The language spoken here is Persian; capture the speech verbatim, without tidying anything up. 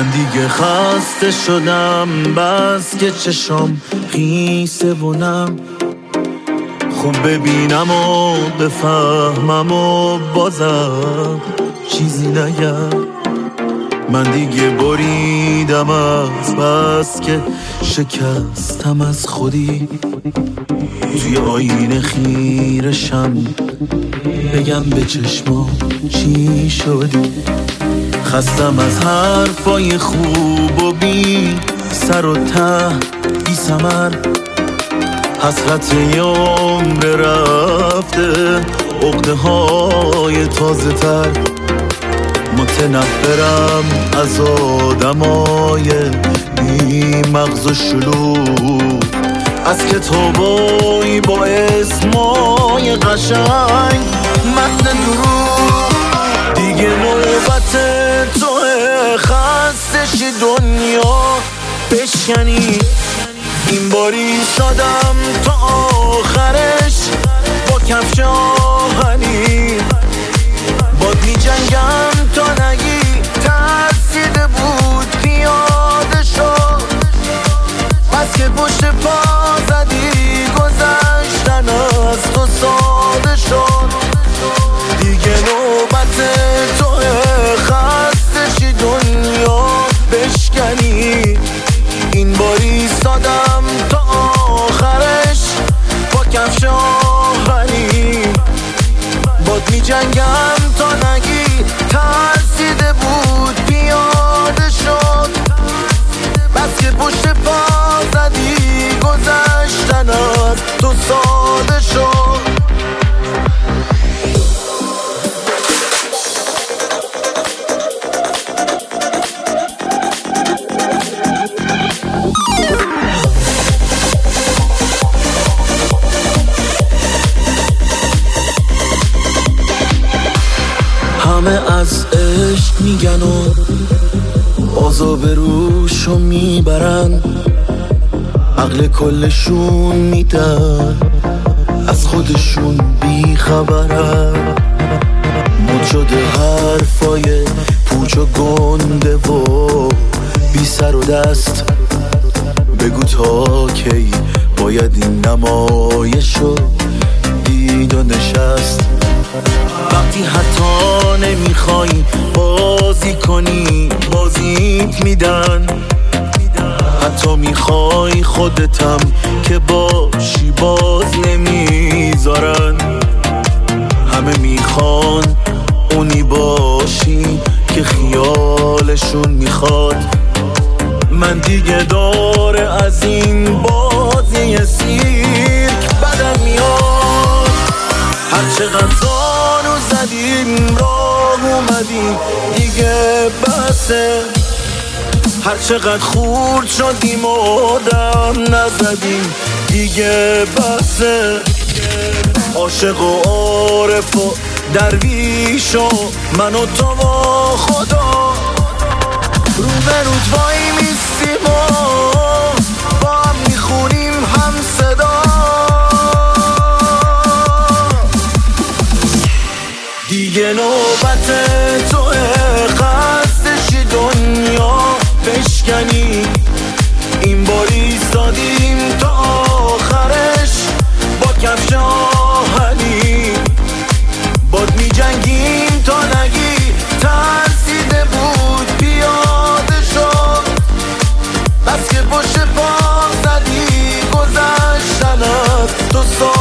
دیگه خسته شدم، بس که چشام خیسه و نم، خوب ببینم و بفهمم و بازم چیزی نگم. من دیگه بریدم از بس که شکستم از خودی، توی آینه خیرشم بگم به چشمام چی شدی. خستم از حرفای خوب و بی سر و ته بی ثمر، حسرت یه عمر رفته، عقده های تازه تر. متنفرم از آدمای بی مغز و شلوغ، از کتابای با اسمای قشنگ متن دروغ. دیگه نوبت توه خسته شی دنیا بشکنی، این باری سادم تا آخرش با کفش آهنی. باد می جنگم تا نگی ترسیده بود پیاده شد، بس که پشت پا زدی گذشتن از تو ساده شد. دیگه نوبت توه خسته شی دنیا بشکنی، این باری سادم تا آخرش با کفش آهنی. باد می جنگم تا نگی ترسیده بود پیاده شد، بس که پشت پا زدی گذشتن از تو ساده شد. همه از عشق میگن و بازو به روشو میبرن، عقل کلشون میدن از خودشون بیخبرن. مد شده حرفای پوچ و گنده و بی سر و دست، بگو تا کی باید این نمایشو دید و نشست. وقتی حتی نمیخوای بازی کنی بازیت میدن، حتی میخوای خودتم که باشی باز نمیذارن. همه میخوان اونی باشی که خیالشون میخواد. من دیگه داره از این بازی سیرک بدم میاد. هر چقدر زانو زدیم راه اومدیم دیگه بسه، هر چقدر خورد شدیم و دم نزدیم دیگه بسه. عاشق و عارف و درویش و من و تو و خدا رو به رود وای میستیم و با هم میخونیم هم صدا. دیگه نوبت توه خسته شی دنیا بشکنی، این باری ایستادیم تا آخرش با کفش آهنی. باد می جنگیم تا نگی ترسیده بود پیاده شد، بس که پشت پا زدی گذشتن از تو سا